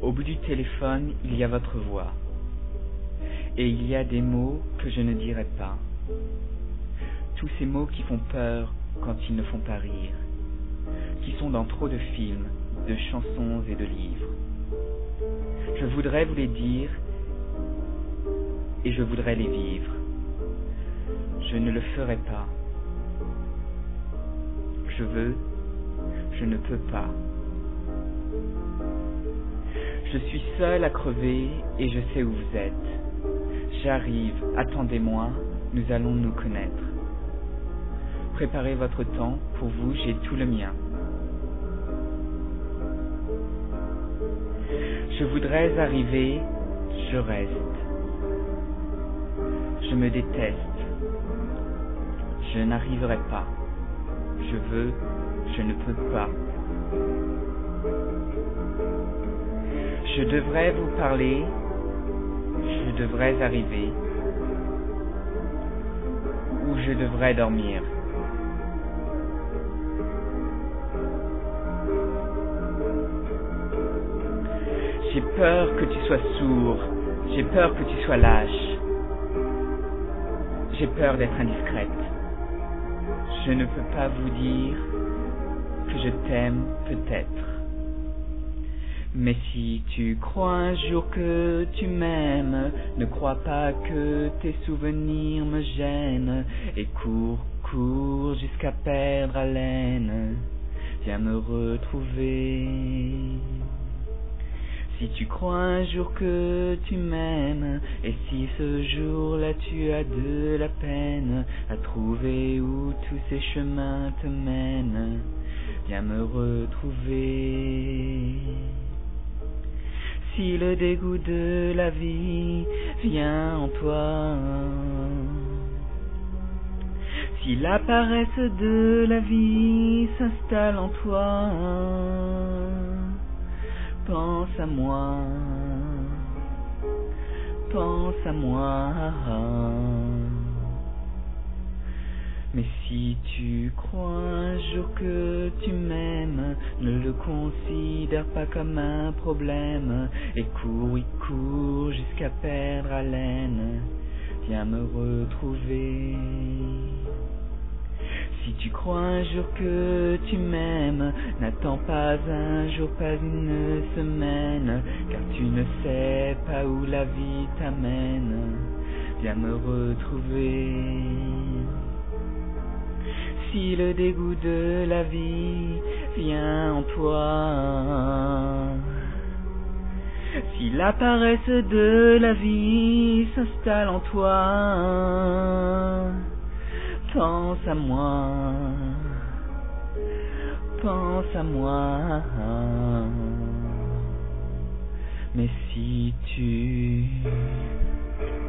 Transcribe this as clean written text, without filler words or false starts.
Au bout du téléphone, il y a votre voix. Et il y a des mots que je ne dirai pas. Tous ces mots qui font peur quand ils ne font pas rire, qui sont dans trop de films, de chansons et de livres. Je voudrais vous les dire et je voudrais les vivre. Je ne le ferai pas. Je veux, je ne peux pas. Je suis seul à crever et je sais où vous êtes. J'arrive, attendez-moi, nous allons nous connaître. Préparez votre temps, pour vous j'ai tout le mien. Je voudrais arriver, je reste. Je me déteste. Je n'arriverai pas. Je veux, je ne peux pas. Je devrais vous parler, je devrais arriver, ou je devrais dormir. J'ai peur que tu sois sourd, j'ai peur que tu sois lâche, j'ai peur d'être indiscrète. Je ne peux pas vous dire que je t'aime peut-être. Mais si tu crois un jour que tu m'aimes, ne crois pas que tes souvenirs me gênent. Et cours, cours jusqu'à perdre haleine, viens me retrouver. Si tu crois un jour que tu m'aimes, et si ce jour-là tu as de la peine à trouver où tous ces chemins te mènent, viens me retrouver. Si le dégoût de la vie vient en toi, si la paresse de la vie s'installe en toi, pense à moi, pense à moi. Mais si tu crois un jour que tu m'aimes, ne le considère pas comme un problème, et cours, oui cours jusqu'à perdre haleine, viens me retrouver. Si tu crois un jour que tu m'aimes, n'attends pas un jour, pas une semaine, car tu ne sais pas où la vie t'amène, viens me retrouver. Si le dégoût de la vie vient en toi, si la paresse de la vie s'installe en toi, pense à moi, pense à moi. Mais si tu